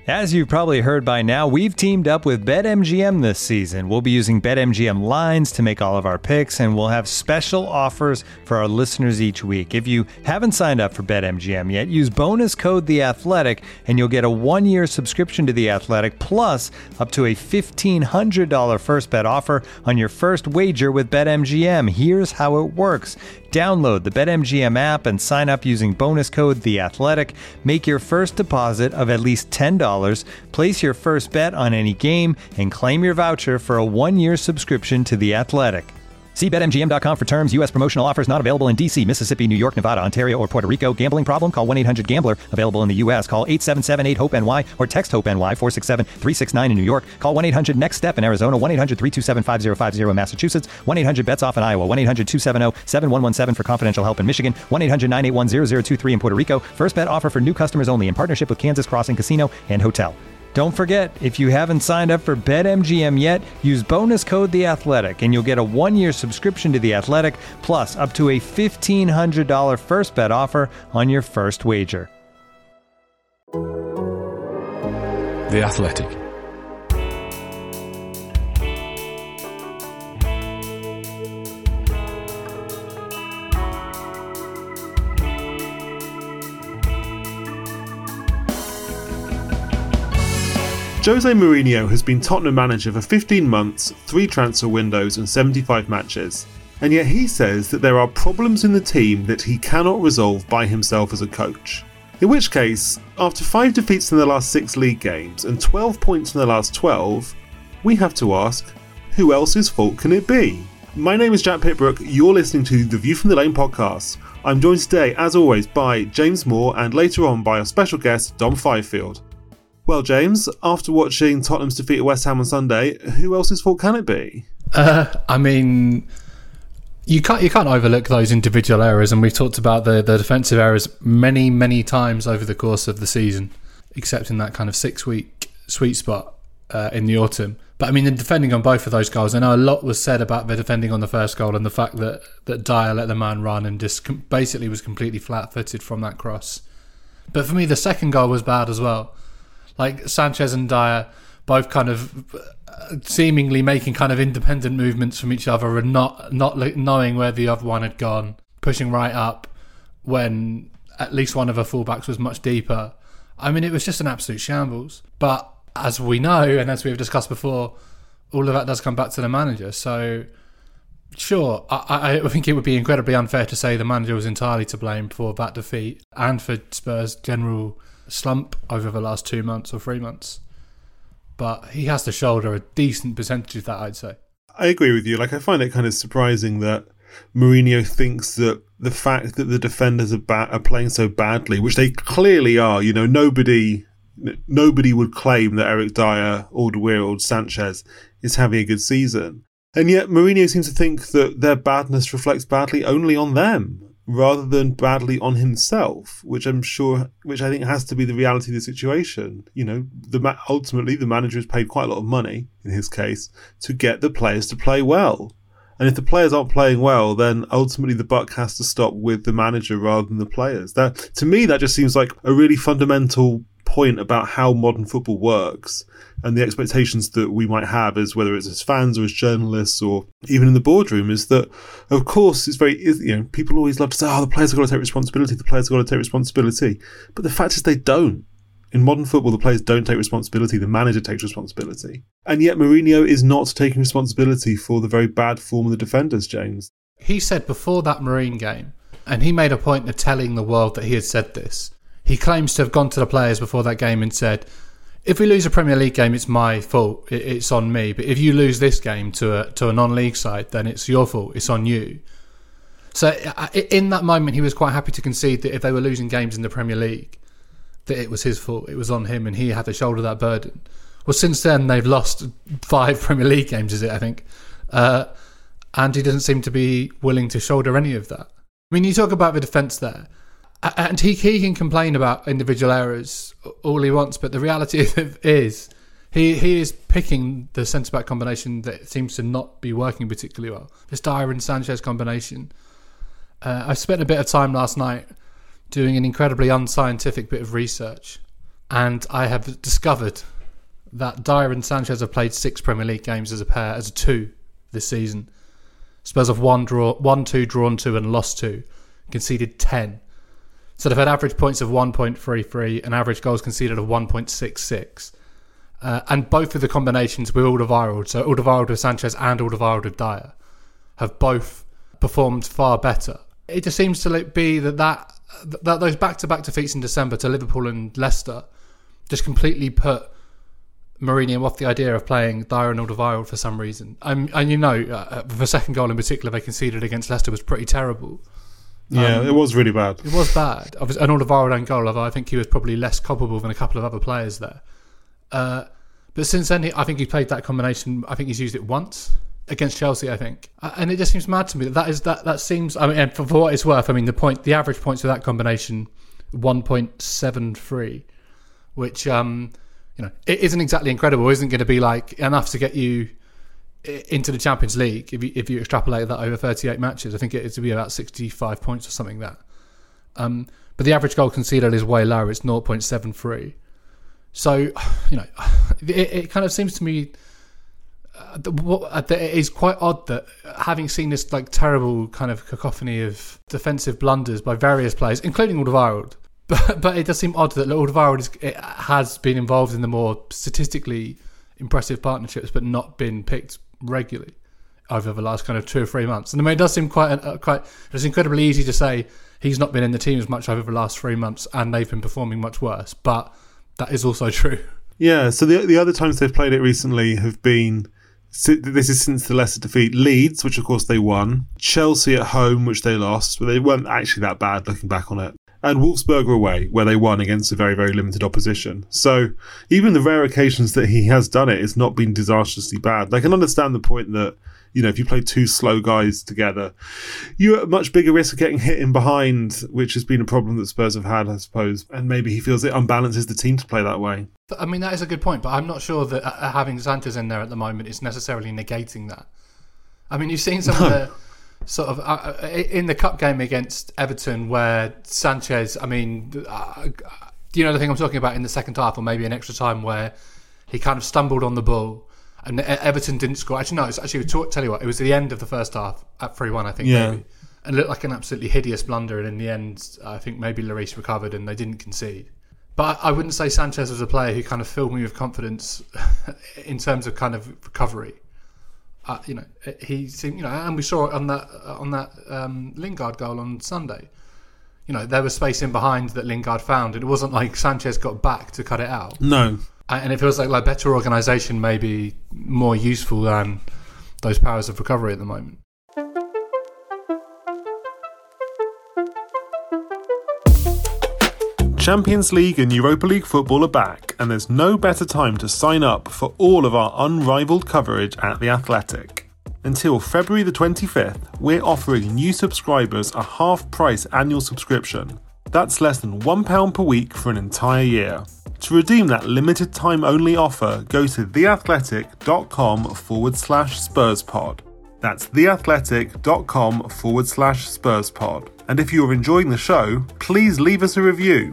As you've probably heard by now, we've teamed up with BetMGM this season. We'll be using BetMGM lines to make all of our picks, and we'll have special offers for our listeners each week. If you haven't signed up for BetMGM yet, use bonus code The Athletic, and you'll get a 1-year subscription to The Athletic, plus up to a $1,500 first bet offer on your first wager with BetMGM. Here's how it works. Download the BetMGM app and sign up using bonus code The Athletic. Make your first deposit of at least $10. Place your first bet on any game and claim your voucher for a 1-year subscription to The Athletic. See BetMGM.com for terms. U.S. promotional offers not available in D.C., Mississippi, New York, Nevada, Ontario, or Puerto Rico. Gambling problem? Call 1-800-GAMBLER. Available in the U.S. Call 877-8-HOPE-NY or text HOPE-NY 467-369 in New York. Call 1-800-NEXT-STEP in Arizona. 1-800-327-5050 in Massachusetts. 1-800-BETS-OFF in Iowa. 1-800-270-7117 for confidential help in Michigan. 1-800-981-0023 in Puerto Rico. First bet offer for new customers only in partnership with Kansas Crossing Casino and Hotel. Don't forget, if you haven't signed up for BetMGM yet, use bonus code The Athletic, and you'll get a 1-year subscription to The Athletic, plus up to a $1,500 first bet offer on your first wager. The Athletic. Jose Mourinho has been Tottenham manager for 15 months, 3 transfer windows and 75 matches. And yet he says that there are problems in the team that he cannot resolve by himself as a coach. In which case, after 5 defeats in the last 6 league games and 12 points in the last 12, we have to ask, who else's fault can it be? My name is Jack Pitbrook, you're listening to the View from the Lane podcast. I'm joined today, as always, by James Moore and later on by our special guest, Dom Fifield. Well, James, after watching Tottenham's defeat at West Ham on Sunday, who else's fault can it be? I mean, you can't overlook those individual errors, and we've talked about the defensive errors many times over the course of the season, except in that kind of 6-week sweet spot in the autumn. But I mean, the defending on both of those goals, I know a lot was said about the defending on the first goal and the fact that Dyer let the man run and just basically was completely flat-footed from that cross. But for me, the second goal was bad as well. Like Sanchez and Dyer both kind of seemingly making kind of independent movements from each other and not knowing where the other one had gone, pushing right up when at least one of the fullbacks was much deeper. I mean, it was just an absolute shambles. But as we know, and as we've discussed before, all of that does come back to the manager. So, sure, I think it would be incredibly unfair to say the manager was entirely to blame for that defeat and for Spurs' general slump over the last 2 months or 3 months, but he has to shoulder a decent percentage of that, I'd say. I agree with you. I find it kind of surprising that Mourinho thinks that the fact that the defenders are playing so badly, which they clearly are, nobody would claim that Eric Dyer, Alderweireld, Sanchez is having a good season, and yet Mourinho seems to think that their badness reflects badly only on them, rather than badly on himself, which I think has to be the reality of the situation. Ultimately, the manager has paid quite a lot of money, in his case, to get the players to play well. And if the players aren't playing well, then ultimately the buck has to stop with the manager rather than the players. To me, that just seems like a really fundamental point about how modern football works and the expectations that we might have, as whether it's as fans or as journalists or even in the boardroom, is that, of course, people always love to say, the players have got to take responsibility. But the fact is they don't. In modern football, the players don't take responsibility. The manager takes responsibility. And yet Mourinho is not taking responsibility for the very bad form of the defenders, James. He said before that Marine game, and he made a point of telling the world that he had said this, he claims to have gone to the players before that game and said, if we lose a Premier League game, it's my fault. It's on me. But if you lose this game to a non-league side, then it's your fault. It's on you. So in that moment, he was quite happy to concede that if they were losing games in the Premier League, that it was his fault. It was on him and he had to shoulder that burden. Well, since then, they've lost 5 Premier League games, is it, I think? And he doesn't seem to be willing to shoulder any of that. I mean, you talk about the defence there. And he can complain about individual errors all he wants, but the reality is he is picking the centre-back combination that seems to not be working particularly well. This Dyer and Sanchez combination. I spent a bit of time last night doing an incredibly unscientific bit of research And I have discovered that Dyer and Sanchez have played 6 Premier League games as a pair, as a 2 this season. Spurs have won 2, drawn 2 and lost 2, conceded 10. So they've had average points of 1.33 and average goals conceded of 1.66. And both of the combinations with Alderweireld, so Alderweireld with Sanchez and Alderweireld with Dyer, have both performed far better. It just seems to be that those back-to-back defeats in December to Liverpool and Leicester just completely put Mourinho off the idea of playing Dyer and Alderweireld for some reason. And the second goal in particular they conceded against Leicester was pretty terrible. Yeah, it was really bad. It was bad. An Alderweireld own goal, although I think he was probably less culpable than a couple of other players there. But since then, I think he's played that combination. I think he's used it once against Chelsea, I think. And it just seems mad to me that seems. I mean, and for what it's worth, I mean the average points of that combination 1.73, which it isn't exactly incredible. It isn't going to be like enough to get you into the Champions League if you extrapolate that over 38 matches. I think it's to be about 65 points or something there. But the average goal conceded is way lower. It's 0.73. So, it kind of seems to me that it is quite odd that having seen this like terrible kind of cacophony of defensive blunders by various players, including Alderweireld, but it does seem odd that Alderweireld has been involved in the more statistically impressive partnerships, but not been picked regularly over the last kind of 2 or 3 months. And I mean, it does seem it's incredibly easy to say he's not been in the team as much over the last 3 months, and they've been performing much worse. But that is also true. Yeah, so the other times they've played it recently have been, this is since the Leicester defeat, Leeds, which of course they won, Chelsea at home, which they lost, but they weren't actually that bad looking back on it, and Wolfsburg away, where they won against a very, very limited opposition. So even the rare occasions that he has done it, it's not been disastrously bad. I can understand the point that, if you play 2 slow guys together, you're at much bigger risk of getting hit in behind, which has been a problem that Spurs have had, I suppose. And maybe he feels it unbalances the team to play that way. I mean, that is a good point, but I'm not sure that having Sanchez in there at the moment is necessarily negating that. I mean, you've seen some of the sort of in the cup game against Everton where Sanchez, I mean, the thing I'm talking about in the second half, or maybe an extra time where he kind of stumbled on the ball. And Everton didn't score. Actually, no, it's actually, tell you what, it was the end of the first half at 3-1, I think, maybe. And it looked like an absolutely hideous blunder. And in the end, I think maybe Lloris recovered and they didn't concede. But I wouldn't say Sanchez was a player who kind of filled me with confidence in terms of kind of recovery. He seemed, and we saw it on that Lingard goal on Sunday. There was space in behind that Lingard found. And it wasn't like Sanchez got back to cut it out. No. And it feels like better organisation may be more useful than those powers of recovery at the moment. Champions League and Europa League football are back, and there's no better time to sign up for all of our unrivaled coverage at The Athletic. Until February the 25th, we're offering new subscribers a half-price annual subscription. That's less than £1 per week for an entire year. To redeem that limited time only offer, go to theathletic.com/SpursPod. That's theathletic.com/SpursPod. And if you're enjoying the show, please leave us a review.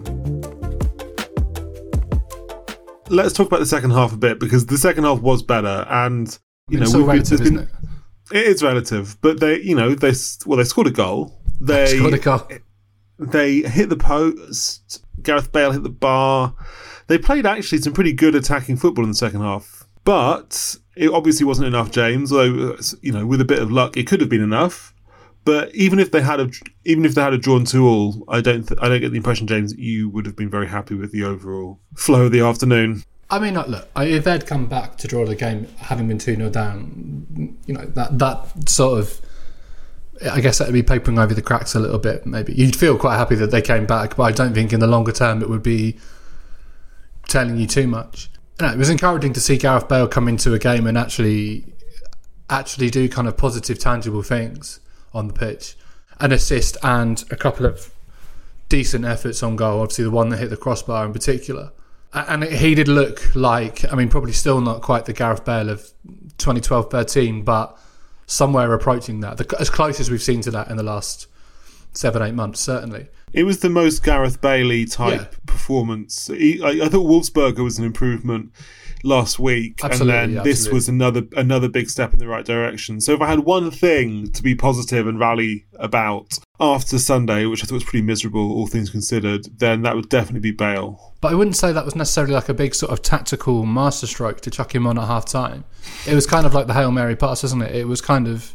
Let's talk about the second half a bit, because the second half was better, and it's all relative, isn't it? It is relative, but they scored a goal. They scored a goal. They hit the post. Gareth Bale hit the bar. They played actually some pretty good attacking football in the second half, but it obviously wasn't enough, James. Although with a bit of luck, it could have been enough. But even if they had a drawn 2-2, I don't get the impression, James, that you would have been very happy with the overall flow of the afternoon. I mean, look, if they'd come back to draw the game having been 2-0 down, that sort of, I guess that would be papering over the cracks a little bit. Maybe you'd feel quite happy that they came back, but I don't think in the longer term it would be telling you too much. It was encouraging to see Gareth Bale come into a game and actually do kind of positive, tangible things on the pitch. An assist and a couple of decent efforts on goal. Obviously, the one that hit the crossbar in particular. And he did look like, I mean, probably still not quite the Gareth Bale of 2012-13, but somewhere approaching that. As close as we've seen to that in the last 7-8 months, certainly. It was the most Gareth Bailey type performance. I thought Wolfsberger was an improvement last week, Absolutely, and then this was another big step in the right direction. So if I had one thing to be positive and rally about after Sunday, which I thought was pretty miserable, all things considered, then that would definitely be Bale. But I wouldn't say that was necessarily like a big sort of tactical masterstroke to chuck him on at half time. It was kind of like the Hail Mary pass, isn't it? It was kind of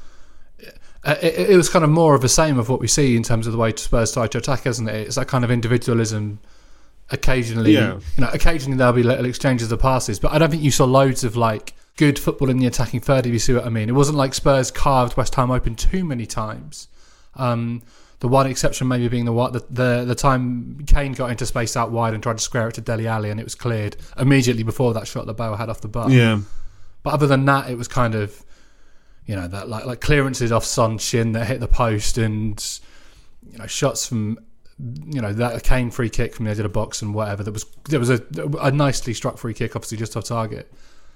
more of the same of what we see in terms of the way Spurs try to attack, isn't it? It's that kind of individualism. Occasionally, occasionally there'll be little exchanges of passes, but I don't think you saw loads of like good football in the attacking third, if you see what I mean. It wasn't like Spurs carved West Ham open too many times. The one exception maybe being the time Kane got into space out wide and tried to square it to Dele Alli, and it was cleared immediately before that shot that Bale had off the bar. Yeah. But other than that, it was kind of, that like clearances off Son's shin that hit the post, and shots from that Kane free kick from the edge of the box and whatever. There was a nicely struck free kick, obviously just off target.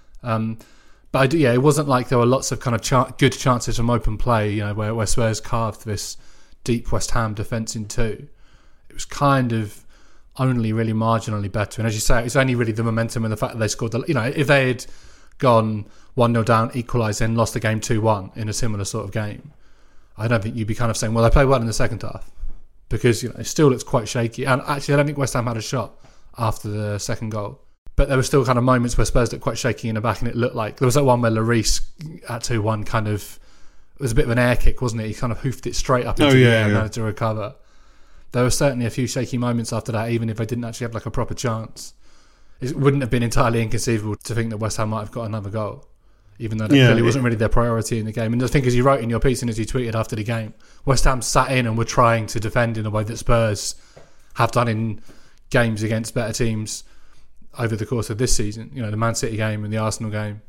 But it wasn't like there were lots of kind of good chances from open play. Where Spurs carved this deep West Ham defence in two. It was kind of only really marginally better. And as you say, it's only really the momentum and the fact that they scored. If they had gone 1-0 down, equalised, then lost the game 2-1 in a similar sort of game, I don't think you'd be kind of saying, well, they played well in the second half. Because it still looks quite shaky. And actually, I don't think West Ham had a shot after the second goal. But there were still kind of moments where Spurs looked quite shaky in the back, and it looked like... There was that one where Lloris at 2-1 kind of... It was a bit of an air kick, wasn't it? He kind of hoofed it straight up into the air and managed to recover. There were certainly a few shaky moments after that, even if they didn't actually have like a proper chance. It wouldn't have been entirely inconceivable to think that West Ham might have got another goal, even though that clearly wasn't really their priority in the game. And I think, as you wrote in your piece and as you tweeted after the game, West Ham sat in and were trying to defend in a way that Spurs have done in games against better teams over the course of this season. The Man City game and the Arsenal game,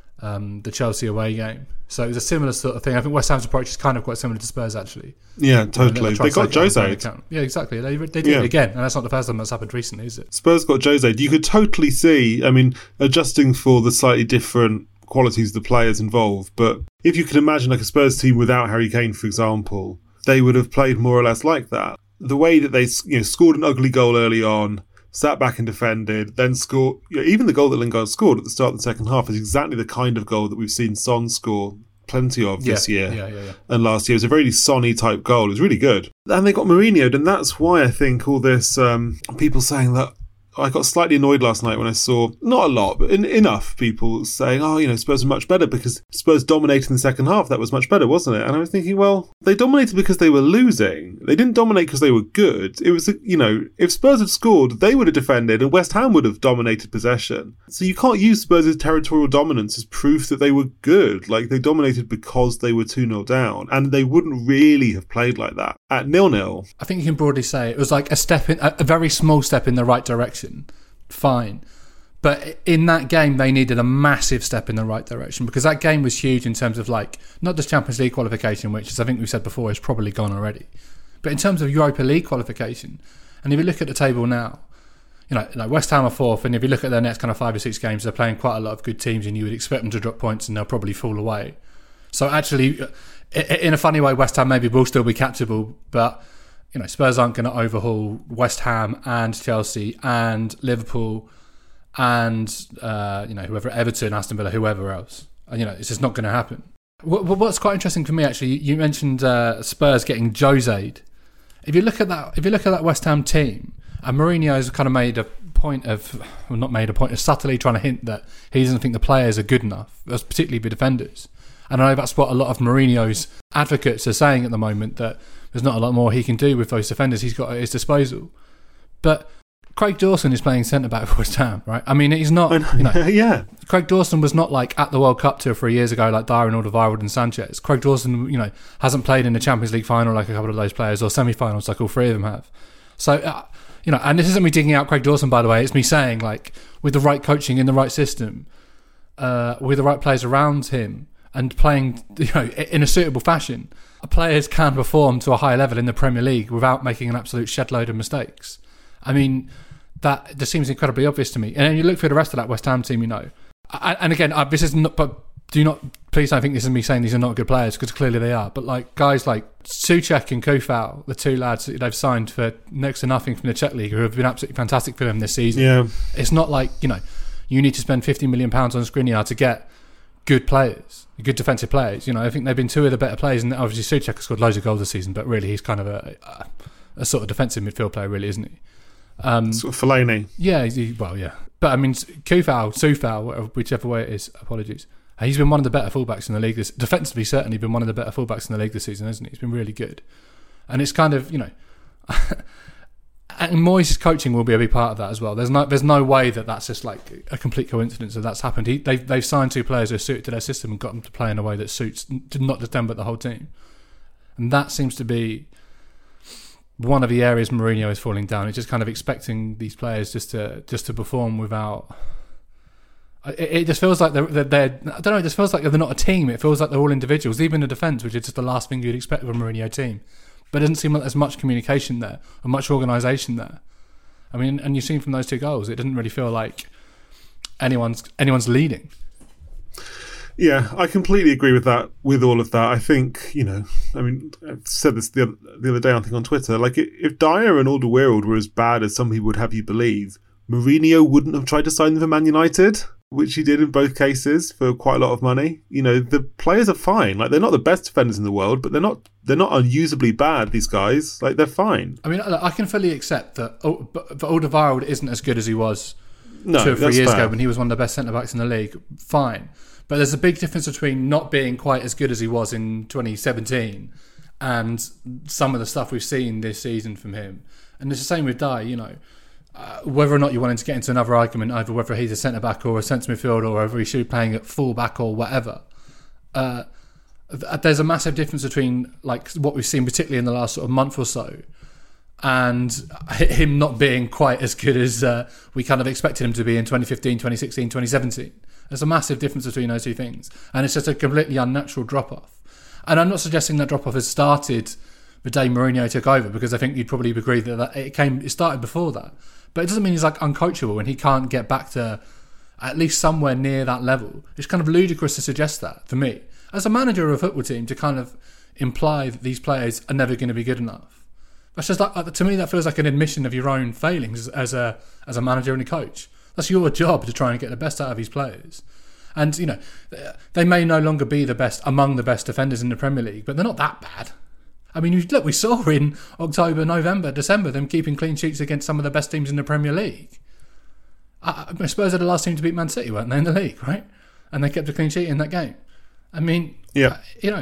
the Chelsea away game. So it was a similar sort of thing. I think West Ham's approach is kind of quite similar to Spurs, actually. Yeah, totally. They got Jose. Yeah, exactly. They did it again, and that's not the first time that's happened recently, is it? Spurs got Jose. You could totally see, adjusting for the slightly different qualities of the players involved, but if you could imagine like a Spurs team without Harry Kane, for example, they would have played more or less like that. The way that they scored an ugly goal early on, sat back and defended, then scored... even the goal that Lingard scored at the start of the second half is exactly the kind of goal that we've seen Son score plenty of this year and last year. It was a very Sonny type goal. It was really good. And they got Mourinho'd, and that's why I think all this people saying that... I got slightly annoyed last night when I saw, not a lot, but enough people saying, Spurs are much better because Spurs dominated in the second half. That was much better, wasn't it? And I was thinking, well, they dominated because they were losing. They didn't dominate because they were good. It was, if Spurs had scored, they would have defended and West Ham would have dominated possession. So you can't use Spurs' territorial dominance as proof that they were good. Like, they dominated because they were 2-0 down, and they wouldn't really have played like that at 0-0. I think you can broadly say it was like a very small step in the right direction. Fine. But in that game, they needed a massive step in the right direction, because that game was huge in terms of like not just Champions League qualification, which, as I think we said before, is probably gone already, but in terms of Europa League qualification. And if you look at the table now, West Ham are fourth, and if you look at their next kind of 5 or 6 games, they're playing quite a lot of good teams, and you would expect them to drop points, and they'll probably fall away. So actually, in a funny way, West Ham maybe will still be catchable, but Spurs aren't going to overhaul West Ham and Chelsea and Liverpool and whoever, Everton, Aston Villa, whoever else. It's just not going to happen. What's quite interesting for me, actually, you mentioned Spurs getting Jose'd. If you look at that West Ham team, and Mourinho has kind of made a point of, well, not made a point of subtly trying to hint that he doesn't think the players are good enough, particularly the defenders. And I know that's what a lot of Mourinho's advocates are saying at the moment, that there's not a lot more he can do with those defenders he's got at his disposal. But Craig Dawson is playing centre-back for West Ham, right? I mean, he's not... yeah. Craig Dawson was not like at the World Cup 2 or 3 years ago like Darwin Alderweireld and Sanchez. Craig Dawson, hasn't played in the Champions League final like a couple of those players, or semi-finals like all three of them have. So, and this isn't me digging out Craig Dawson, by the way. It's me saying, like, with the right coaching in the right system, with the right players around him, and playing, in a suitable fashion, players can perform to a high level in the Premier League without making an absolute shed load of mistakes. I mean, that just seems incredibly obvious to me. And then you look through the rest of that West Ham team, and again, this is not, but do not please don't think this is me saying these are not good players, because clearly they are. But like guys like Souček and Koufal, the two lads that they've signed for next to nothing from the Czech League, who have been absolutely fantastic for them this season. Yeah. It's not like, you need to spend £50 million on Skriniar to get good players, good defensive players. I think they've been two of the better players, and obviously Souček has scored loads of goals this season, but really he's kind of a sort of defensive midfield player, really, isn't he? Sort of Fellaini. Yeah, yeah. But I mean, Soufal, whichever way it is, apologies. He's been one of the better fullbacks in the league. Defensively, certainly been one of the better fullbacks in the league this season, hasn't he? He's been really good. And it's kind of, and Moyes' coaching will be a big part of that as well. There's no way that's just like a complete coincidence that that's happened. They've signed two players who are suited to their system and got them to play in a way that suits not just them but the whole team. And that seems to be one of the areas Mourinho is falling down. It's just kind of expecting these players just to perform without. It just feels like they're I don't know. It just feels like they're not a team. It feels like they're all individuals, even the defence, which is just the last thing you'd expect of a Mourinho team. But it doesn't seem like there's much communication there or much organisation there. I mean, and you've seen from those two goals, it didn't really feel like anyone's leading. Yeah, I completely agree with that. With all of that, I think I've said this the other day, I think on Twitter. Like, if Dyer and Alderweireld were as bad as some people would have you believe, Mourinho wouldn't have tried to sign them for Man United, which he did in both cases for quite a lot of money. The players are fine. Like, they're not the best defenders in the world, but they're not unusably bad, these guys. Like, they're fine. I mean, I can fully accept that Alderweireld isn't as good as he was 2 or 3 years ago when he was one of the best centre-backs in the league. Fine. But there's a big difference between not being quite as good as he was in 2017 and some of the stuff we've seen this season from him. And it's the same with Dyer, whether or not you want him to get into another argument over whether he's a centre-back or a centre midfielder or whether he should be playing at full-back or whatever, there's a massive difference between like what we've seen, particularly in the last sort of month or so, and him not being quite as good as we kind of expected him to be in 2015, 2016, 2017. There's a massive difference between those two things, and it's just a completely unnatural drop-off. And I'm not suggesting that drop-off has started the day Mourinho took over, because I think you'd probably agree that it started before that. But it doesn't mean he's like uncoachable and he can't get back to at least somewhere near that level. It's kind of ludicrous to suggest that, for me, as a manager of a football team, to kind of imply that these players are never going to be good enough. That's just like, to me, that feels like an admission of your own failings as a manager and a coach. That's your job, to try and get the best out of these players. And, they may no longer be among the best defenders in the Premier League, but they're not that bad. I mean, look, we saw in October, November, December them keeping clean sheets against some of the best teams in the Premier League. I suppose they're the last team to beat Man City, weren't they, in the league, right? And they kept a clean sheet in that game. I mean, yeah,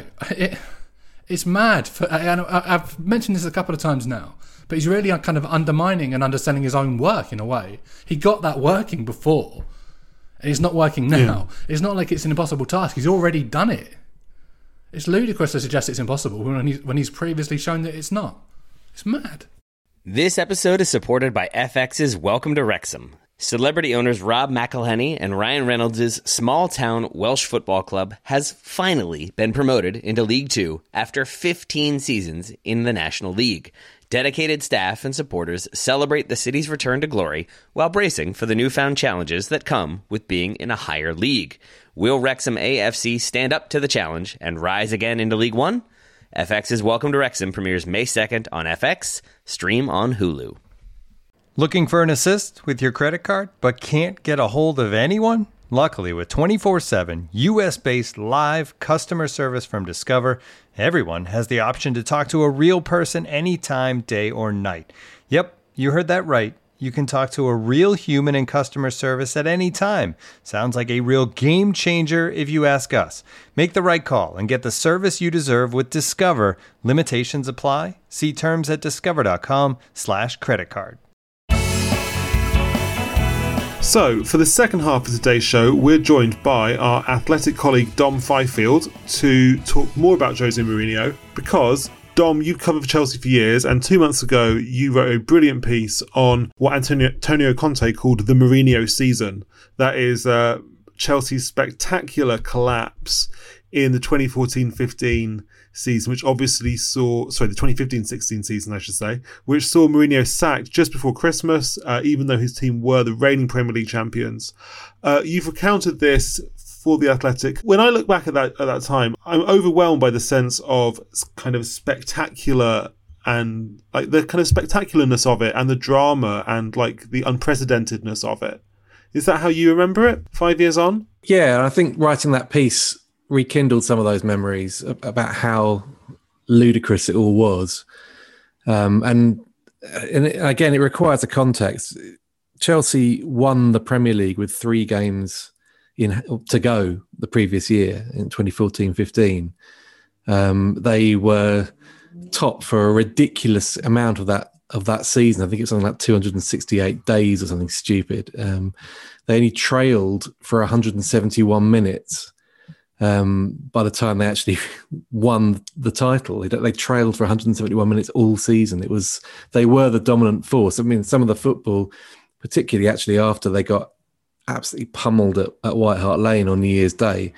it's mad. I've mentioned this a couple of times now, but he's really kind of undermining and understanding his own work in a way. He got that working before, and it's not working now. Yeah. It's not like it's an impossible task. He's already done it. It's ludicrous to suggest it's impossible when he's previously shown that it's not. It's mad. This episode is supported by FX's Welcome to Wrexham. Celebrity owners Rob McElhenney and Ryan Reynolds' small-town Welsh football club has finally been promoted into League Two after 15 seasons in the National League. Dedicated staff and supporters celebrate the city's return to glory while bracing for the newfound challenges that come with being in a higher league. Will Wrexham AFC stand up to the challenge and rise again into League One? FX's Welcome to Wrexham premieres May 2nd on FX, stream on Hulu. Looking for an assist with your credit card but can't get a hold of anyone? Luckily, with 24/7 US-based live customer service from Discover, everyone has the option to talk to a real person anytime, day or night. Yep, you heard that right. You can talk to a real human in customer service at any time. Sounds like a real game changer if you ask us. Make the right call and get the service you deserve with Discover. Limitations apply. See terms at discover.com/creditcard. So, for the second half of today's show, we're joined by our athletic colleague Dom Fifield to talk more about Jose Mourinho, because Dom, you've covered for Chelsea for years, and 2 months ago you wrote a brilliant piece on what Antonio Conte called the Mourinho season. That is Chelsea's spectacular collapse in the 2014-15 season, which obviously saw, the 2015-16 season, I should say, which saw Mourinho sacked just before Christmas, even though his team were the reigning Premier League champions. You've recounted this for The Athletic. When I look back at that time, I'm overwhelmed by the sense of kind of spectacular and like the kind of spectacularness of it and the drama and like the unprecedentedness of it. Is that how you remember it 5 years on? Yeah, I think writing that piece rekindled some of those memories about how ludicrous it all was. And again, it requires a context. Chelsea won the Premier League with 3 games to go the previous year in 2014-15. They were top for a ridiculous amount of that season. I think it was something like 268 days or something stupid. They only trailed for 171 minutes by the time they actually won the title. They trailed for 171 minutes all season. They were the dominant force. I mean, some of the football, particularly actually after they got absolutely pummeled at White Hart Lane on New Year's Day,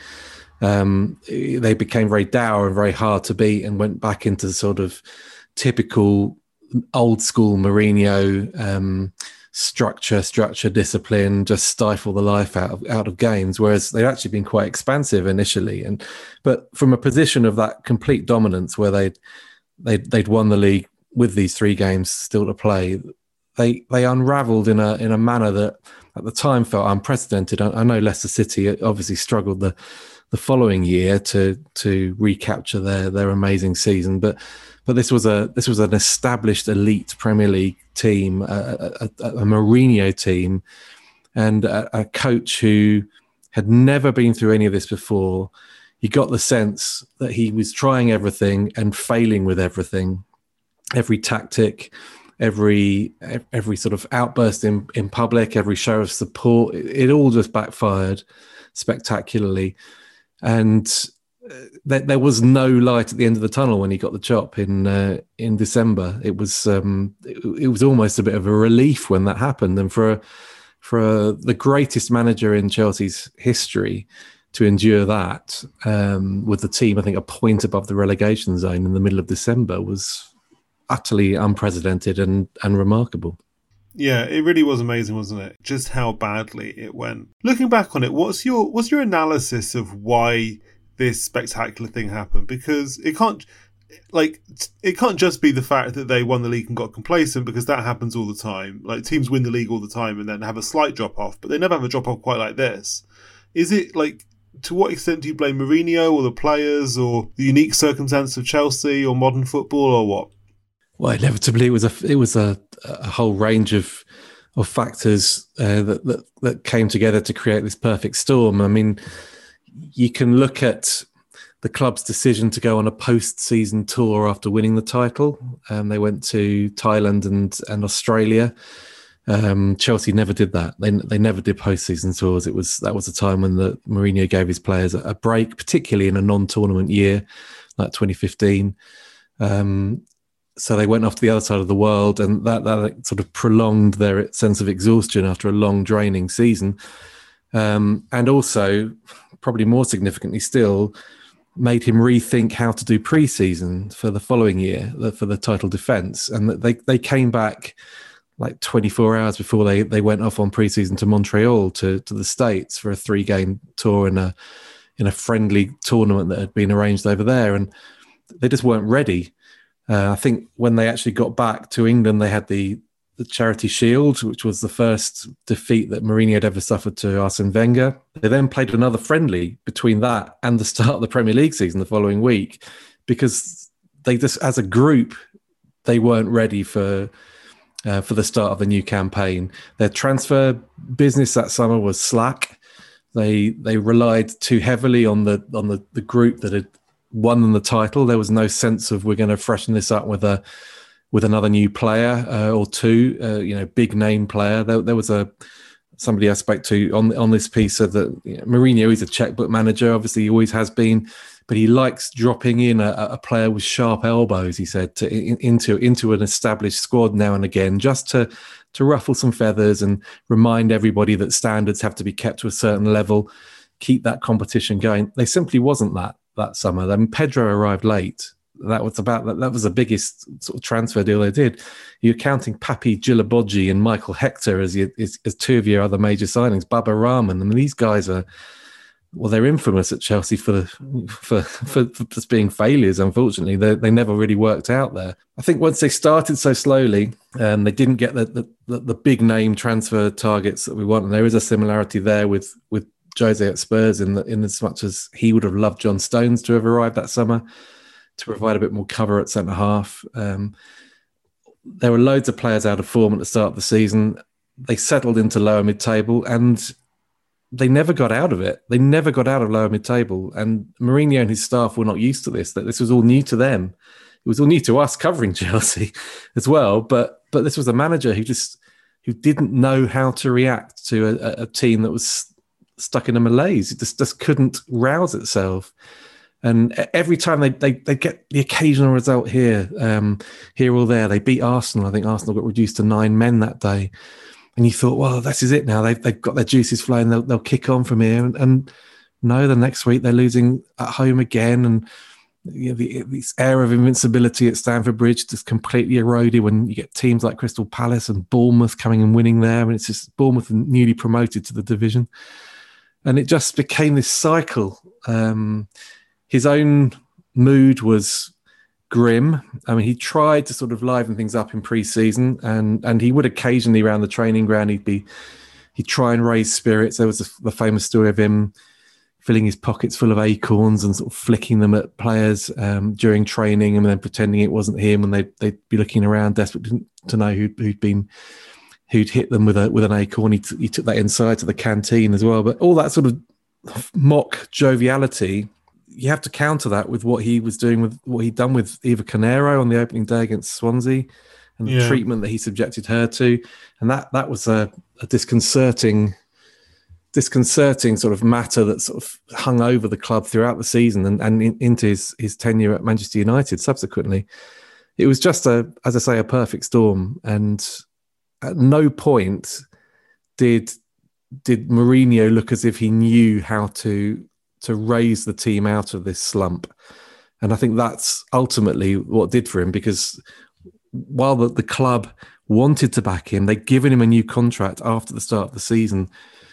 they became very dour and very hard to beat and went back into sort of typical old school Mourinho structure, discipline, just stifle the life out of games, whereas they'd actually been quite expansive initially. But from a position of that complete dominance where they'd won the league with these 3 games still to play, they unravelled in a manner that at the time felt unprecedented. I know Leicester City obviously struggled the following year to recapture their amazing season, but this was an established elite Premier League team, a Mourinho team, and a coach who had never been through any of this before. You got the sense that he was trying everything and failing with everything, every tactic, every sort of outburst in public, every show of support. It all just backfired spectacularly. And there was no light at the end of the tunnel when he got the chop in December. It was almost a bit of a relief when that happened. And for the greatest manager in Chelsea's history to endure that with the team, I think, a point above the relegation zone in the middle of December was utterly unprecedented and remarkable. Yeah, it really was amazing, wasn't it? Just how badly it went. Looking back on it, what's your analysis of why this spectacular thing happened? Because it can't just be the fact that they won the league and got complacent, because that happens all the time. Like, teams win the league all the time and then have a slight drop off, but they never have a drop off quite like this. Is it like, to what extent do you blame Mourinho or the players or the unique circumstance of Chelsea or modern football or what? Well, inevitably, it was a whole range of factors that came together to create this perfect storm. I mean, you can look at the club's decision to go on a post-season tour after winning the title. They went to Thailand and Australia. Chelsea never did that. They never did post-season tours. That was a time when Mourinho gave his players a break, particularly in a non-tournament year like 2015. So they went off to the other side of the world, and that sort of prolonged their sense of exhaustion after a long, draining season. And also, probably more significantly still, made him rethink how to do pre-season for the following year, for the title defence. And they came back like 24 hours before they went off on pre-season to Montreal, to the States, for a 3-game tour in a friendly tournament that had been arranged over there. And they just weren't ready. I think when they actually got back to England, they had the Charity Shield, which was the first defeat that Mourinho had ever suffered to Arsene Wenger. They then played another friendly between that and the start of the Premier League season the following week, because they just, as a group, they weren't ready for the start of the new campaign. Their transfer business that summer was slack. They relied too heavily on the group that had won them the title. There was no sense of, we're going to freshen this up with another new player or two, big name player. There was somebody I spoke to on this piece said that Mourinho is a checkbook manager. Obviously, he always has been, but he likes dropping in a player with sharp elbows, he said, into an established squad now and again, just to ruffle some feathers and remind everybody that standards have to be kept to a certain level, keep that competition going. They simply wasn't that summer. I mean, Pedro arrived late. That was the biggest sort of transfer deal they did. You're counting Papi Djilabodji and Michael Hector as two of your other major signings. Baba Rahman. I mean, these guys are well, they're infamous at Chelsea for just being failures. Unfortunately, they never really worked out there. I think once they started so slowly, and they didn't get the big name transfer targets that we want, and there is a similarity there with Jose at Spurs in as much as he would have loved John Stones to have arrived that summer to provide a bit more cover at centre half. There were loads of players out of form at the start of the season. They settled into lower mid-table and they never got out of it. They never got out of lower mid-table. And Mourinho and his staff were not used to this, that this was all new to them. It was all new to us covering Chelsea as well. But this was a manager who didn't know how to react to a team that was stuck in a malaise. It just couldn't rouse itself. And every time they get the occasional result here or there, they beat Arsenal. I think Arsenal got reduced to 9 men that day. And you thought, well, this is it now. They've got their juices flowing. They'll kick on from here. And no, the next week they're losing at home again. And this air of invincibility at Stamford Bridge just completely eroded when you get teams like Crystal Palace and Bournemouth coming and winning there. And it's just Bournemouth newly promoted to the division. And it just became this cycle. His own mood was grim. I mean, he tried to sort of liven things up in pre-season, and he would occasionally around the training ground he'd try and raise spirits. There was the famous story of him filling his pockets full of acorns and sort of flicking them at players during training, and then pretending it wasn't him, and they'd be looking around desperate to know who'd hit them with an acorn. He took that inside to the canteen as well. But all that sort of mock joviality, you have to counter that with what he was doing with what he'd done with Eva Canero on the opening day against Swansea, and the treatment that he subjected her to, and that was a disconcerting sort of matter that sort of hung over the club throughout the season and into his tenure at Manchester United subsequently. It was just as I say, a perfect storm, and at no point did Mourinho look as if he knew how to raise the team out of this slump. And I think that's ultimately what did for him, because while the club wanted to back him, they'd given him a new contract after the start of the season,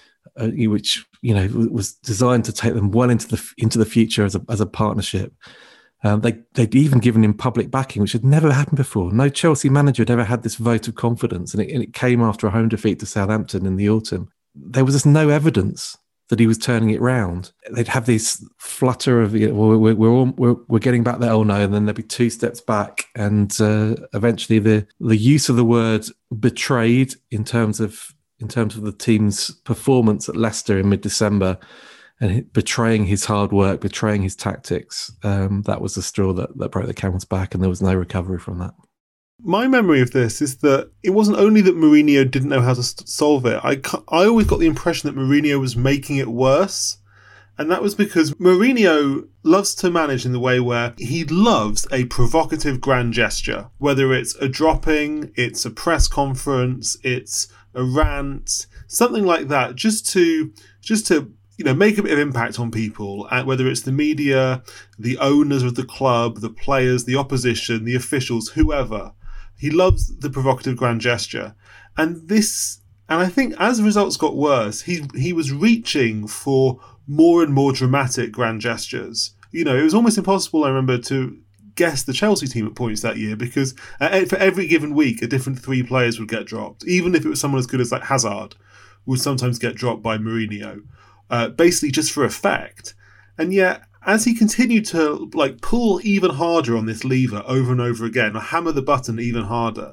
which was designed to take them well into the future as a partnership. They'd even given him public backing, which had never happened before. No Chelsea manager had ever had this vote of confidence, and it came after a home defeat to Southampton in the autumn. There was just no evidence that he was turning it round. They'd have this flutter of, we're getting back there. Oh no! And then there'd be 2 steps back, and eventually the use of the word betrayed in terms of the team's performance at Leicester in mid-December, and betraying his hard work, betraying his tactics. That was the straw that broke the camel's back, and there was no recovery from that. My memory of this is that it wasn't only that Mourinho didn't know how to solve it. I always got the impression that Mourinho was making it worse. And that was because Mourinho loves to manage in the way where he loves a provocative grand gesture. Whether it's a dropping, it's a press conference, it's a rant, something like that, just to make a bit of impact on people, whether it's the media, the owners of the club, the players, the opposition, the officials, whoever. He loves the provocative grand gesture. And I think as results got worse, he was reaching for more and more dramatic grand gestures. It was almost impossible, I remember, to guess the Chelsea team at points that year, because for every given week, a different 3 players would get dropped. Even if it was someone as good as like Hazard, would sometimes get dropped by Mourinho, basically just for effect. And yet, as he continued to pull even harder on this lever over and over again, or hammer the button even harder,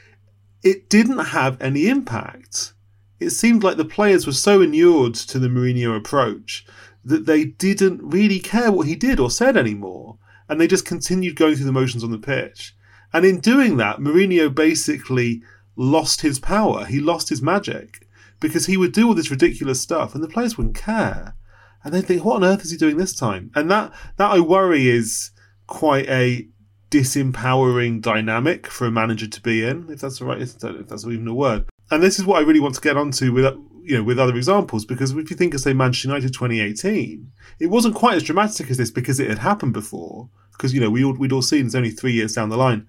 it didn't have any impact. It seemed like the players were so inured to the Mourinho approach that they didn't really care what he did or said anymore, and they just continued going through the motions on the pitch. And in doing that, Mourinho basically lost his power. He lost his magic, because he would do all this ridiculous stuff and the players wouldn't care. And they'd think, what on earth is he doing this time? And that I worry is quite a disempowering dynamic for a manager to be in, if that's right, if that's even a word. And this is what I really want to get onto with other examples, because if you think of, say, Manchester United 2018, it wasn't quite as dramatic as this because it had happened before, because we'd all seen it's only 3 years down the line.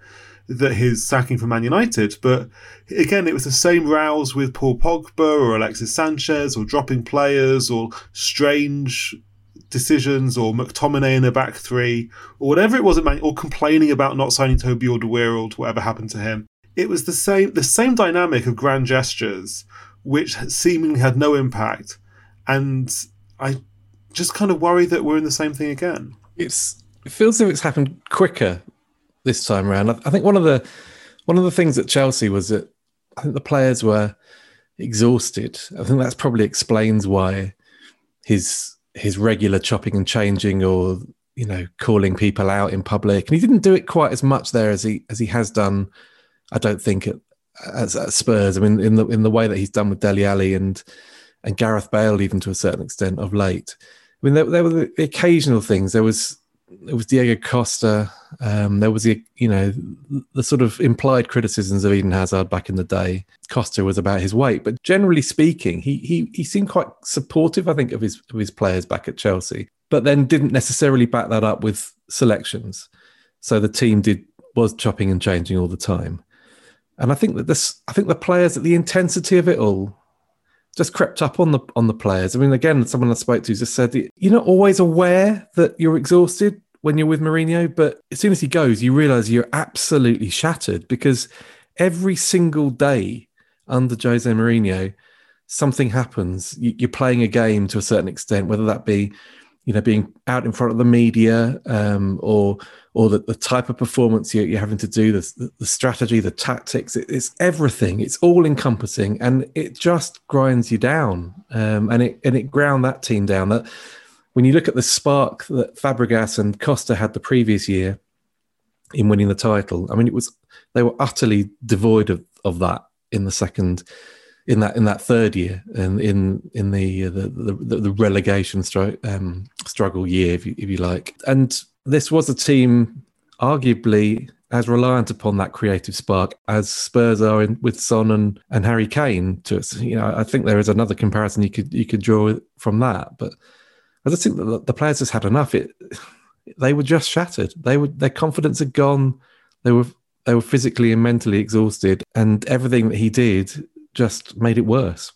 that his sacking from Man United. But again, it was the same rows with Paul Pogba or Alexis Sanchez, or dropping players, or strange decisions, or McTominay in the back three, or whatever it was at Man, or complaining about not signing Toby Alderweireld, whatever happened to him. It was the same dynamic of grand gestures, which seemingly had no impact. And I just kind of worry that we're in the same thing again. It feels as if it's happened quicker this time around. I think one of the things at Chelsea was that I think the players were exhausted. I think that probably explains why his regular chopping and changing, or calling people out in public, and he didn't do it quite as much there as he has done, I don't think, at Spurs. I mean, in the way that he's done with Dele Alli and Gareth Bale, even to a certain extent of late. I mean, there were the occasional things. There was Diego Costa. There was the sort of implied criticisms of Eden Hazard back in the day. Costa was about his weight, but generally speaking, he seemed quite supportive, I think, of his players back at Chelsea, but then didn't necessarily back that up with selections. So the team was chopping and changing all the time. And I think the players, the intensity of it all just crept up on the players. I mean, again, someone I spoke to just said, you're not always aware that you're exhausted when you're with Mourinho, but as soon as he goes, you realise you're absolutely shattered, because every single day under Jose Mourinho, something happens. You're playing a game to a certain extent, whether that be, being out in front of the media, or the type of performance you're having to do, the strategy, the tactics. It's everything. It's all encompassing, and it just grinds you down. And it ground that team down. That when you look at the spark that Fabregas and Costa had the previous year in winning the title, I mean, they were utterly devoid of that in the second. In that third year, and in the relegation struggle year, if you like, and this was a team arguably as reliant upon that creative spark as Spurs are with Son and Harry Kane. I think there is another comparison you could draw from that, but I just think that the players just had enough. They were just shattered. Their confidence had gone. They were physically and mentally exhausted, and everything that he did just made it worse.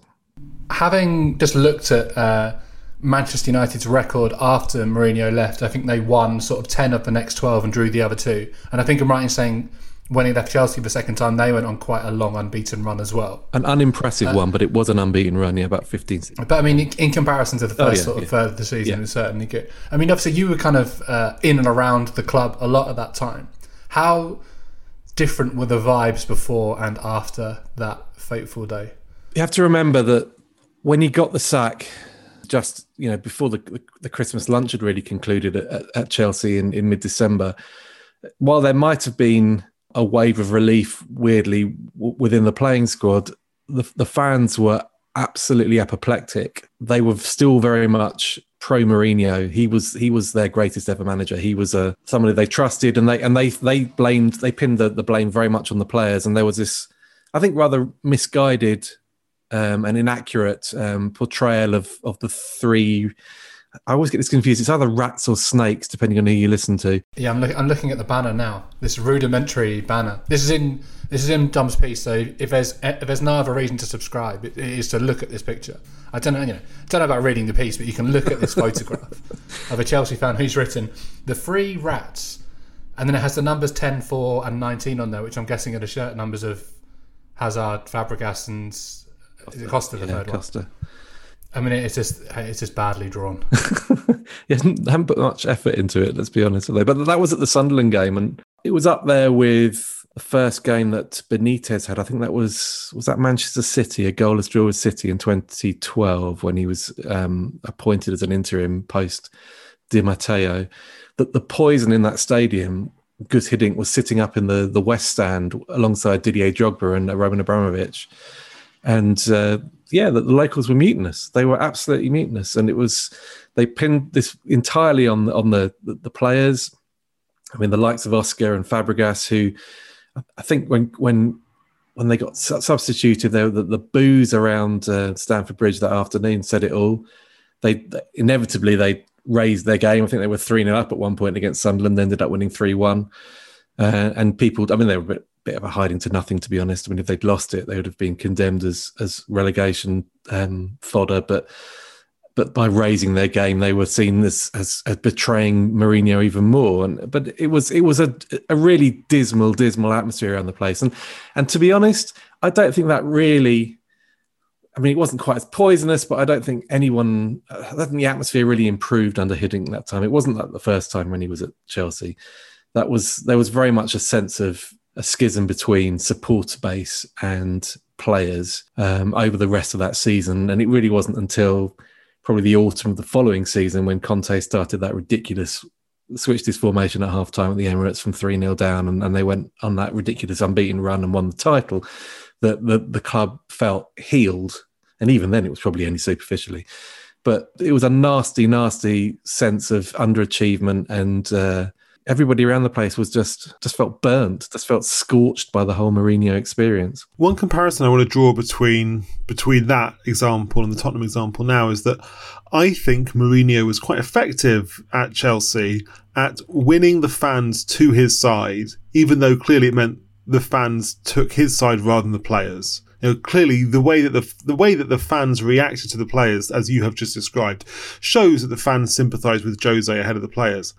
Having just looked at Manchester United's record after Mourinho left, I think they won sort of 10 of the next 12 and drew the other 2. And I think I'm right in saying when he left Chelsea the second time, they went on quite a long unbeaten run as well. An unimpressive one, but it was an unbeaten run, about 15. But I mean, in comparison to the first third of the season, it's certainly good. I mean, obviously you were kind of in and around the club a lot at that time. How different were the vibes before and after that fateful day? You have to remember that when he got the sack, just before the Christmas lunch had really concluded at Chelsea in mid-December, while there might have been a wave of relief, weirdly, within the playing squad, the fans were absolutely apoplectic. They were still very much pro Mourinho. He was their greatest ever manager. He was somebody they trusted, and they pinned the blame very much on the players. And there was this, I think, rather misguided and inaccurate portrayal of the three. I always get this confused. It's either rats or snakes, depending on who you listen to. Yeah, I'm looking at the banner now. This rudimentary banner. This is in Dom's piece. So if there's no other reason to subscribe, it is to look at this picture. I don't know about reading the piece, but you can look at this photograph of a Chelsea fan who's written the 3 rats, and then it has the numbers 10, 4, and 19 on there, which I'm guessing are the shirt numbers of Hazard, Fabregas, and Costa, the third Costa. one. I mean, it's just badly drawn. They haven't put much effort into it, let's be honest with you. But that was at the Sunderland game, and it was up there with the first game that Benitez had. I think that was that Manchester City, a goalless draw with City in 2012 when he was appointed as an interim post Di Matteo. The poison in that stadium, Gus Hiddink was sitting up in the West Stand alongside Didier Drogba and Roman Abramovich. And the locals were mutinous. They were absolutely mutinous, and they pinned this entirely on the players. I mean, the likes of Oscar and Fabregas, who I think when they got substituted, the boos around Stamford Bridge that afternoon said it all. They inevitably raised their game. I think they were 3-0 up at one point against Sunderland. They ended up winning 3-1. And people, I mean, they were a bit of a hiding to nothing, to be honest. I mean, if they'd lost it, they would have been condemned as relegation fodder. But by raising their game, they were seen as betraying Mourinho even more. But it was a really dismal atmosphere around the place. And to be honest, I don't think that really. I mean, it wasn't quite as poisonous, but I don't think the atmosphere really improved under Hiddink that time. It wasn't like the first time when he was at Chelsea. There was very much a sense of a schism between supporter base and players over the rest of that season. And it really wasn't until probably the autumn of the following season when Conte started that switched his formation at half-time at the Emirates from 3-0 down, and they went on that ridiculous unbeaten run and won the title, that the club felt healed. And even then, it was probably only superficially. But it was a nasty sense of underachievement, and everybody around the place was just felt burnt, just felt scorched by the whole Mourinho experience. One comparison I want to draw between that example and the Tottenham example now is that I think Mourinho was quite effective at Chelsea at winning the fans to his side, even though clearly it meant the fans took his side rather than the players. Clearly, the way that the fans reacted to the players, as you have just described, shows that the fans sympathise with Jose ahead of the players.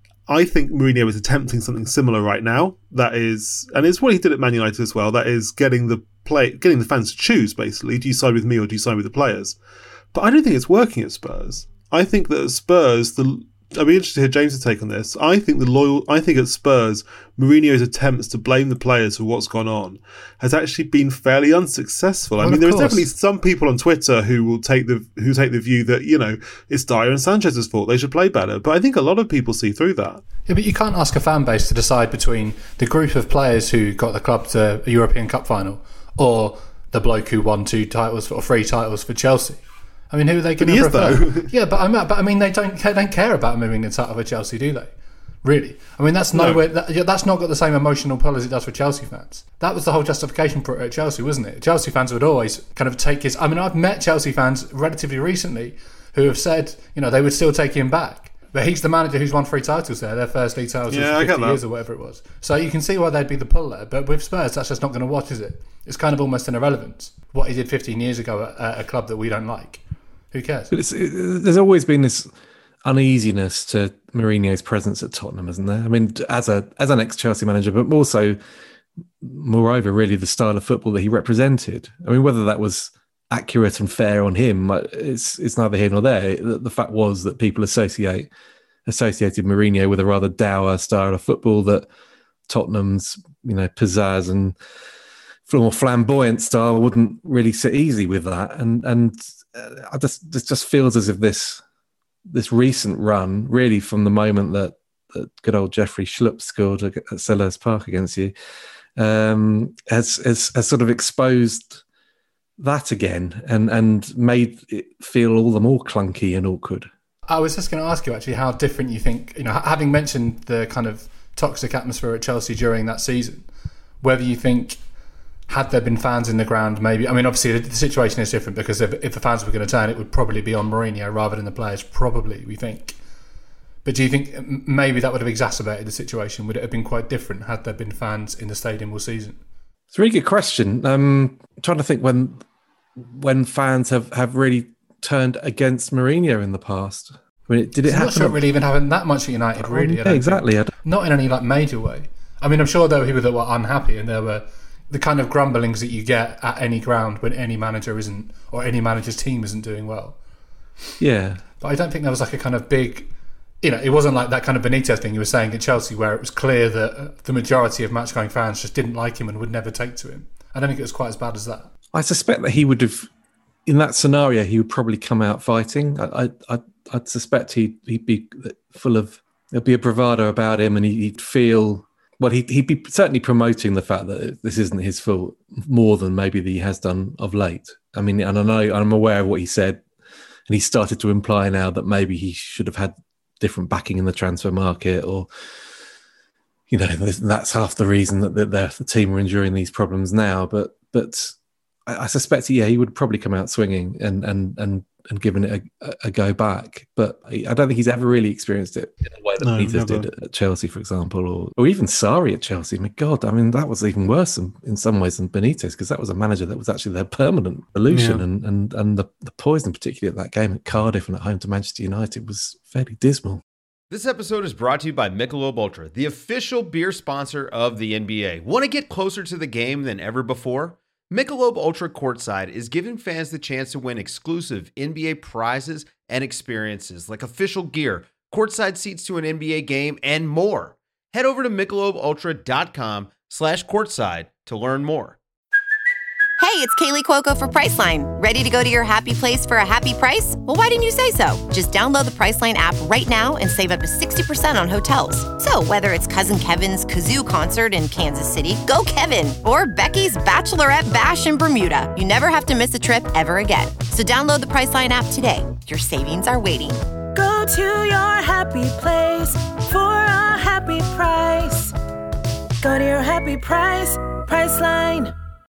I think Mourinho is attempting something similar right now. That is, and it's what he did at Man United as well. That is getting the fans to choose. Basically, do you side with me or do you side with the players? But I don't think it's working at Spurs. I think that at Spurs, I'd be interested to hear James' take on this. I think at Spurs, Mourinho's attempts to blame the players for what's gone on has actually been fairly unsuccessful. Well, I mean, there's course. definitely some people on Twitter who take the view that, it's Dyer and Sanchez's fault. They should play better. But I think a lot of people see through that. Yeah, but you can't ask a fan base to decide between the group of players who got the club to a European Cup final or the bloke who won 2 titles or 3 titles for Chelsea. I mean, who are they going to prefer? Though. Yeah, but I mean, they don't care about moving the title for Chelsea, do they? Really? I mean, that's nowhere. That's not got the same emotional pull as it does for Chelsea fans. That was the whole justification for it at Chelsea, wasn't it? Chelsea fans would always kind of take his. I mean, I've met Chelsea fans relatively recently who have said, they would still take him back. But he's the manager who's won 3 titles there. Their first league titles was 50 years or whatever it was. So you can see why there'd be the pull there. But with Spurs, that's just not going to watch, is it? It's kind of almost an irrelevance. What he did 15 years ago at a club that we don't like. Who cares? But there's always been this uneasiness to Mourinho's presence at Tottenham, isn't there? I mean, as an ex-Chelsea manager, but moreover, really the style of football that he represented. I mean, whether that was accurate and fair on him, it's neither here nor there. The fact was that people associated Mourinho with a rather dour style of football that Tottenham's, pizzazz and more flamboyant style wouldn't really sit easy with that. And this just feels as if this recent run, really from the moment that good old Jeffrey Schlupp scored at Selhurst Park against you, has sort of exposed that again and made it feel all the more clunky and awkward. I was just going to ask you actually how different you think, having mentioned the kind of toxic atmosphere at Chelsea during that season, whether you think, had there been fans in the ground, maybe... I mean, obviously, the situation is different because if the fans were going to turn, it would probably be on Mourinho rather than the players, probably, we think. But do you think maybe that would have exacerbated the situation? Would it have been quite different had there been fans in the stadium all season? It's a really good question. I'm trying to think when fans have really turned against Mourinho in the past. I mean, did it happen? I'm not sure it really even happened that much at United, really. Yeah, exactly. Not in any major way. I mean, I'm sure there were people that were unhappy and there were the kind of grumblings that you get at any ground when any manager isn't, or any manager's team isn't doing well. Yeah. But I don't think there was like a kind of big, it wasn't like that kind of Benitez thing you were saying at Chelsea where it was clear that the majority of match-going fans just didn't like him and would never take to him. I don't think it was quite as bad as that. I suspect that he would have, in that scenario, he would probably come out fighting. I'd suspect he'd be full of, there'd be a bravado about him and he'd feel... Well, he'd be certainly promoting the fact that this isn't his fault more than maybe that he has done of late. I mean, and I'm aware of what he said, and he started to imply now that maybe he should have had different backing in the transfer market, or that's half the reason that the team are enduring these problems now. But I suspect, he would probably come out swinging and and given it a go back. But I don't think he's ever really experienced it in a way that Benitez did at Chelsea, for example, or even Sarri at Chelsea. I mean, God, that was even worse in some ways than Benitez, because that was a manager that was actually their permanent solution. Yeah. And the poison, particularly at that game at Cardiff and at home to Manchester United, was fairly dismal. This episode is brought to you by Michelob Ultra, the official beer sponsor of the NBA. Want to get closer to the game than ever before? Michelob Ultra Courtside is giving fans the chance to win exclusive NBA prizes and experiences like official gear, courtside seats to an NBA game, and more. Head over to MichelobUltra.com/courtside to learn more. Hey, it's Kaylee Cuoco for Priceline. Ready to go to your happy place for a happy price? Well, why didn't you say so? Just download the Priceline app right now and save up to 60% on hotels. So whether it's Cousin Kevin's Kazoo Concert in Kansas City, go Kevin, or Becky's Bachelorette Bash in Bermuda, you never have to miss a trip ever again. So download the Priceline app today. Your savings are waiting. Go to your happy place for a happy price. Go to your happy price, Priceline.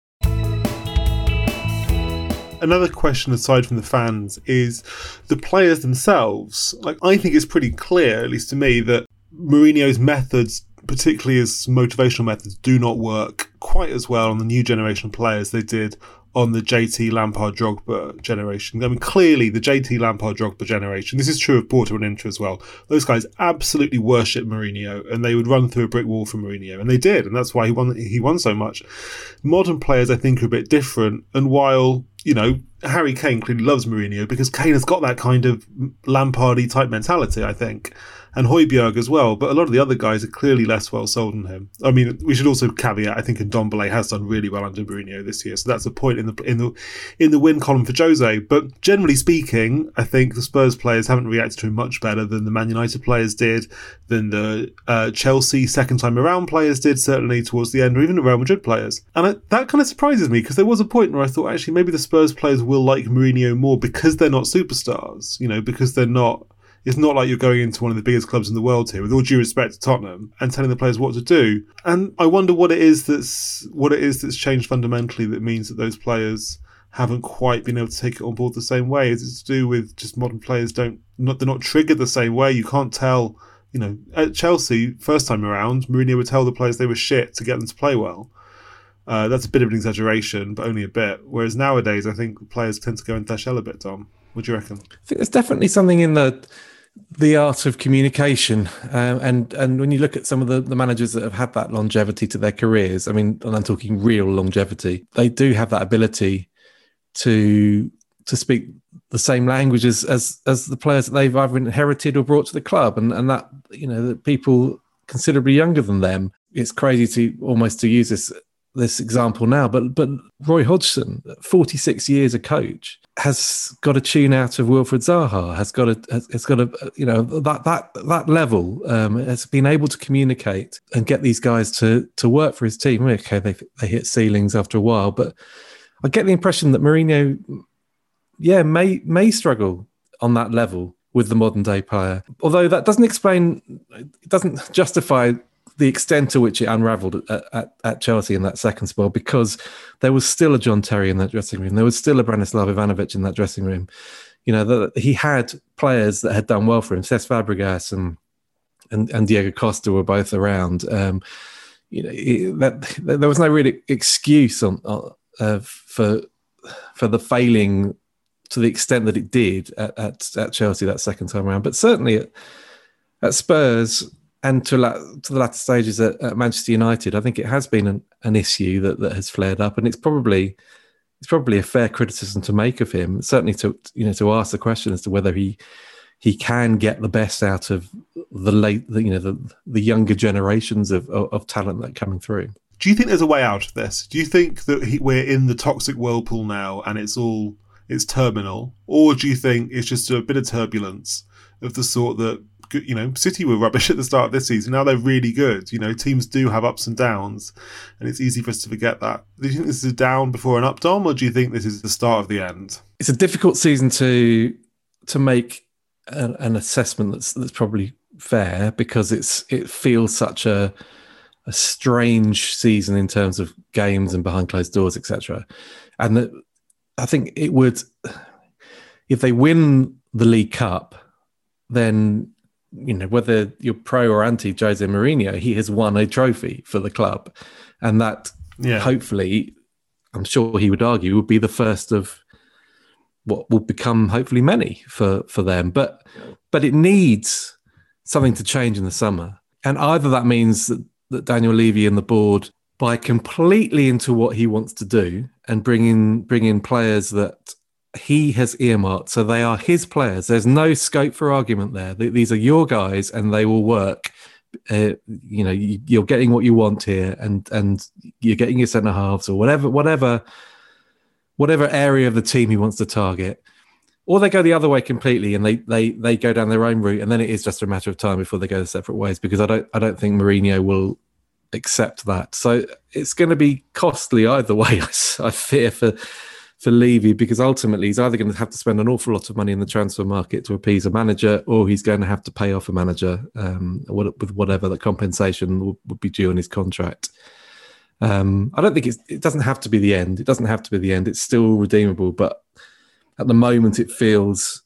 Another question aside from the fans is the players themselves. Like, I think it's pretty clear, at least to me, that Mourinho's methods, particularly his motivational methods, do not work quite as well on the new generation of players they did on the JT Lampard-Drogba generation. I mean, clearly the JT Lampard-Drogba generation, this is true of Porto and Inter as well, those guys absolutely worship Mourinho, and they would run through a brick wall for Mourinho, and they did, and that's why he won so much. Modern players, I think, are a bit different, and while, you know, Harry Kane clearly loves Mourinho because Kane has got that kind of Lampard-y type mentality, I think, and Højbjerg as well, but a lot of the other guys are clearly less well sold on him. I mean, we should also caveat, I think Ndombele has done really well under Mourinho this year, so that's a point in the win column for Jose. But generally speaking, I think the Spurs players haven't reacted to him much better than the Man United players did, than the Chelsea second time around players did, certainly towards the end, or even the Real Madrid players. And that kind of surprises me, because there was a point where I thought actually maybe the Spurs players will like Mourinho more because they're not superstars, you know, because they're not. It's not like you're going into one of the biggest clubs in the world here, with all due respect to Tottenham, and telling the players what to do. And I wonder what it is that's changed fundamentally that means that those players haven't quite been able to take it on board the same way. Is it to do with just modern players they're not triggered the same way? You can't tell, you know, at Chelsea, first time around, Mourinho would tell the players they were shit to get them to play well. That's a bit of an exaggeration, but only a bit. Whereas nowadays, I think players tend to go into their shell a bit, Dom. What do you reckon? I think there's definitely something in the art of communication, and when you look at some of the managers that have had that longevity to their careers, I mean, and I'm talking real longevity, they do have that ability to speak the same language as the players that they've either inherited or brought to the club, and that, you know, that people considerably younger than them. It's crazy to use this example now, but Roy Hodgson, 46 years a coach, has got a tune out of Wilfried Zaha, has got a you know, that level, has been able to communicate and get these guys to work for his team. Okay, they hit ceilings after a while, but I get the impression that Mourinho, may struggle on that level with the modern day player. Although that doesn't justify the extent to which it unravelled at Chelsea in that second spell, because there was still a John Terry in that dressing room. There was still a Branislav Ivanovic in that dressing room. You know, he had players that had done well for him. Cesc Fabregas and Diego Costa were both around. You know, there was no real excuse for the failing to the extent that it did at Chelsea that second time around. But certainly at Spurs, and to the latter stages at Manchester United, I think it has been an issue that has flared up, and it's probably a fair criticism to make of him. Certainly to ask the question as to whether he can get the best out of the younger generations of talent that are coming through. Do you think there's a way out of this? Do you think that we're in the toxic whirlpool now and it's terminal, or do you think it's just a bit of turbulence of the sort that, you know, City were rubbish at the start of this season. Now they're really good. You know, teams do have ups and downs, and it's easy for us to forget that. Do you think this is a down before an up, Dom, or do you think this is the start of the end? It's a difficult season to make an assessment that's probably fair, because it feels such a strange season in terms of games and behind closed doors, etc. And that I think it would if they win the League Cup, then, you know, whether you're pro or anti Jose Mourinho, he has won a trophy for the club. And that hopefully, I'm sure he would argue, would be the first of what will become hopefully many for them. But it needs something to change in the summer. And either that means that Daniel Levy and the board buy completely into what he wants to do and bring in players that he has earmarked, so they are his players. There's no scope for argument there. These are your guys, and they will work. You know, you're getting what you want here, and you're getting your centre halves or whatever area of the team he wants to target. Or they go the other way completely, and they go down their own route, and then it is just a matter of time before they go their separate ways. Because I don't think Mourinho will accept that. So it's going to be costly either way. I fear for Levy, because ultimately he's either going to have to spend an awful lot of money in the transfer market to appease a manager, or he's going to have to pay off a manager with whatever the compensation would be due on his contract. I don't think it doesn't have to be the end. It doesn't have to be the end. It's still redeemable, but at the moment it feels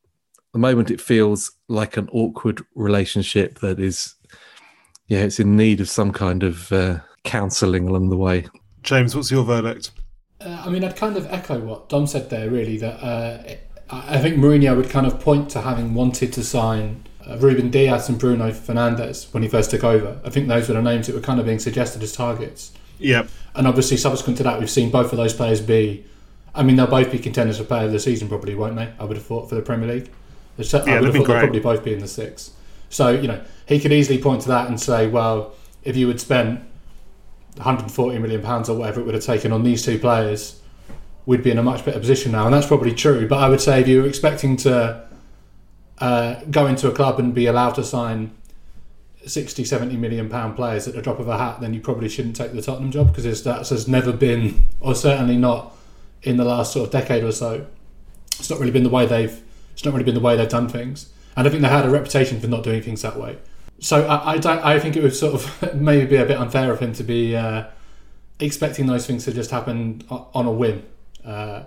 like an awkward relationship that is, it's in need of some kind of counselling along the way. James, what's your verdict? I mean, I'd kind of echo what Dom said there, really, that I think Mourinho would kind of point to having wanted to sign Ruben Dias and Bruno Fernandes when he first took over. I think those were the names that were kind of being suggested as targets. Yeah. And obviously, subsequent to that, we've seen both of those players they'll both be contenders for player of the season, probably, won't they? I would have thought, for the Premier League. I would have thought they'll probably both be in the six. So, you know, he could easily point to that and say, well, if you had spent £140 million or whatever it would have taken on these two players, we'd be in a much better position now. And that's probably true. But I would say if you were expecting to go into a club and be allowed to sign £60-70 million players at the drop of a hat, then you probably shouldn't take the Tottenham job, because that has never been, or certainly not in the last sort of decade or so, it's not really been the way they've done things. And I think they had a reputation for not doing things that way. So I think it would sort of maybe be a bit unfair of him to be expecting those things to just happen on a whim. I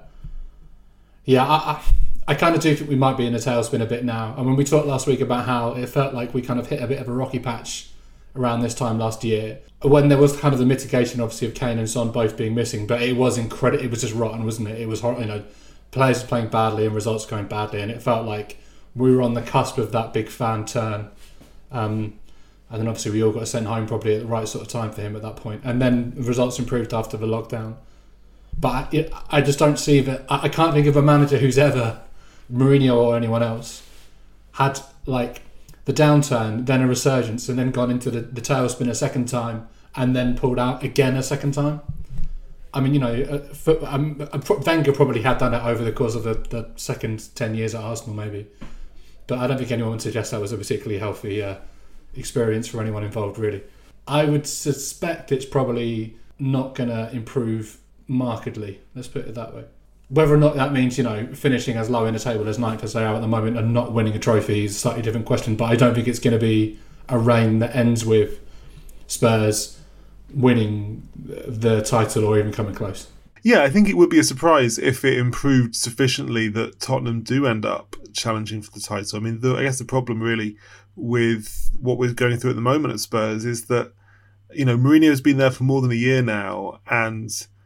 kind of do think we might be in a tailspin a bit now. And when we talked last week about how it felt like we kind of hit a bit of a rocky patch around this time last year, when there was kind of the mitigation, obviously, of Kane and Son both being missing, but it was incredible. It was just rotten, wasn't it? It was horrible. You know, players playing badly and results going badly, and it felt like we were on the cusp of that big fan turn. And then obviously we all got sent home probably at the right sort of time for him at that point. And then the results improved after the lockdown. But I just don't see that. I can't think of a manager who's ever, Mourinho or anyone else, had like the downturn, then a resurgence, and then gone into the tailspin a second time, and then pulled out again a second time. I mean, you know, Wenger probably had done it over the course of the second 10 years at Arsenal, maybe. But I don't think anyone would suggest that was a particularly healthy experience for anyone involved, really. I would suspect it's probably not going to improve markedly, let's put it that way. Whether or not that means, you know, finishing as low in the table as ninth as they are at the moment and not winning a trophy is a slightly different question, but I don't think it's going to be a reign that ends with Spurs winning the title or even coming close. Yeah, I think it would be a surprise if it improved sufficiently that Tottenham do end up challenging for the title. I mean, I guess the problem really with what we're going through at the moment at Spurs is that, you know, Mourinho's been there for more than a year now, and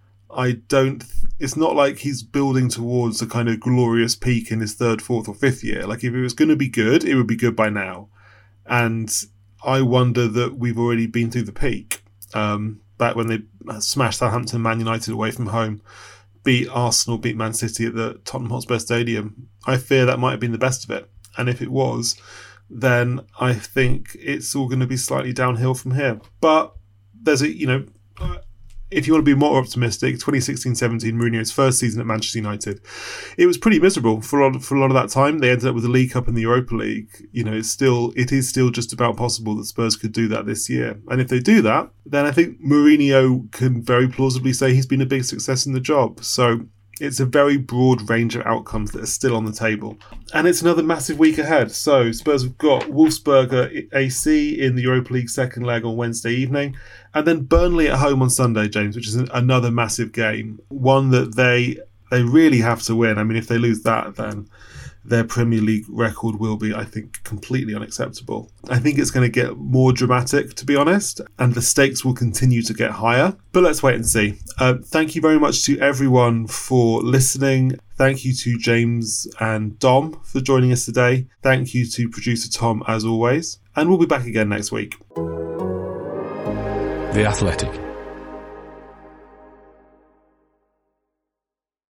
it's not like he's building towards a kind of glorious peak in his third, fourth or fifth year. Like, if it was going to be good, it would be good by now. And I wonder that we've already been through the peak. Back when they smashed Southampton, Man United away from home, beat Arsenal, beat Man City at the Tottenham Hotspur Stadium. I fear that might have been the best of it. And if it was, then I think it's all going to be slightly downhill from here. But there's if you want to be more optimistic, 2016-17, Mourinho's first season at Manchester United, it was pretty miserable for a lot of that time. They ended up with the League Cup and the Europa League. You know, it is still just about possible that Spurs could do that this year. And if they do that, then I think Mourinho can very plausibly say he's been a big success in the job. So it's a very broad range of outcomes that are still on the table. And it's another massive week ahead. So Spurs have got Wolfsberger AC in the Europa League second leg on Wednesday evening. And then Burnley at home on Sunday, James, which is another massive game. One that they They really have to win. I mean, if they lose that, then their Premier League record will be, I think, completely unacceptable. I think it's going to get more dramatic, to be honest, and the stakes will continue to get higher. But let's wait and see. Thank you very much to everyone for listening. Thank you to James and Dom for joining us today. Thank you to producer Tom, as always. And we'll be back again next week. The Athletic.